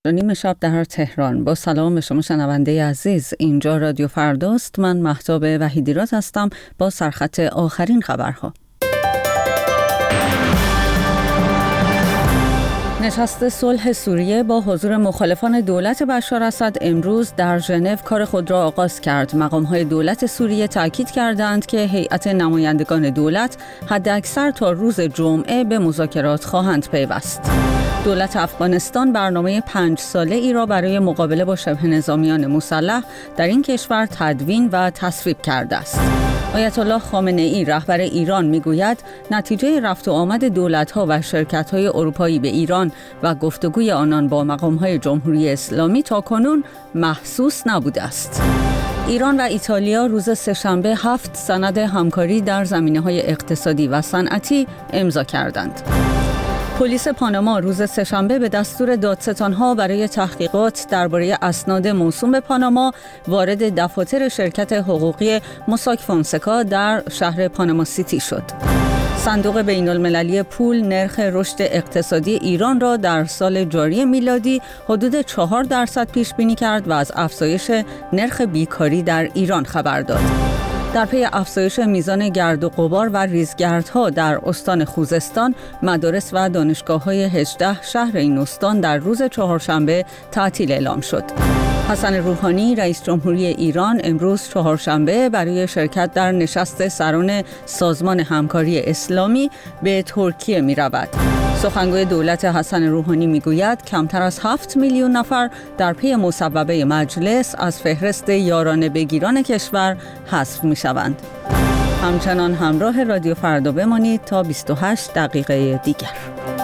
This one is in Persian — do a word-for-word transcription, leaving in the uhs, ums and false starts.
و نیم شب در تهران. با سلام به شما شنونده عزیز، اینجا رادیو فرداست. من مهتاب وحیدی‌راد هستم با سرخط آخرین خبرها. نشست صلح سوریه با حضور مخالفان دولت بشار اسد امروز در ژنو کار خود را آغاز کرد. مقام‌های دولت سوریه تاکید کردند که هیئت نمایندگان دولت حداکثر تا روز جمعه به مذاکرات خواهند پیوست. دولت افغانستان برنامه پنج ساله ای را برای مقابله با شبه نظامیان مسلح در این کشور تدوین و تصویب کرده است. آیت الله خامنه ای رهبر ایران میگوید نتیجه رفت و آمد دولت‌ها و شرکت‌های اروپایی به ایران و گفتگوی آنان با مقام‌های جمهوری اسلامی تاکنون محسوس نبوده است. ایران و ایتالیا روز سه‌شنبه هفت سند همکاری در زمینه‌های اقتصادی و صنعتی امضا کردند. پلیس پاناما روز سه‌شنبه به دستور دادستان‌ها برای تحقیقات درباره اسناد موسوم به پاناما وارد دفاتر شرکت حقوقی موساک فونسکا در شهر پاناما سیتی شد. صندوق بین‌المللی پول نرخ رشد اقتصادی ایران را در سال جاری میلادی حدود چهار درصد پیش بینی کرد و از افزایش نرخ بیکاری در ایران خبر داد. در پی افزایش میزان گرد و غبار و ریزگردها در استان خوزستان، مدارس و دانشگاه‌های هجده شهر این استان در روز چهارشنبه تعطیل اعلام شد. حسن روحانی رئیس جمهوری ایران امروز چهارشنبه برای شرکت در نشست سران سازمان همکاری اسلامی به ترکیه می رود. سخنگوی دولت حسن روحانی می گوید کمتر از هفت میلیون نفر در پی مصوبه مجلس از فهرست یارانه بگیران کشور حذف می شوند. همچنان همراه رادیو فردا بمانید تا بیست و هشت دقیقه دیگر.